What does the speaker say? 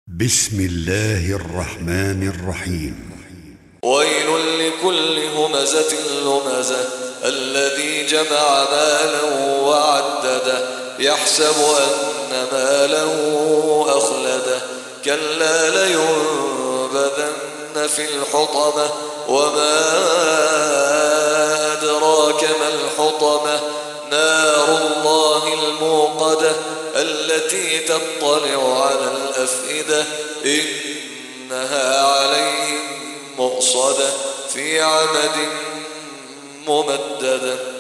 بسم الله الرحمن الرحيم. ويل لكل همزة لمزة الذي جمع مالا وعدده يحسب أن ماله أخلده كلا لينبذن في الحطمة وما أدراك ما الحطمة نار الله الموقدة التي تطلع على الأفئدة إنها عليهم مؤصدة في عمد ممددة.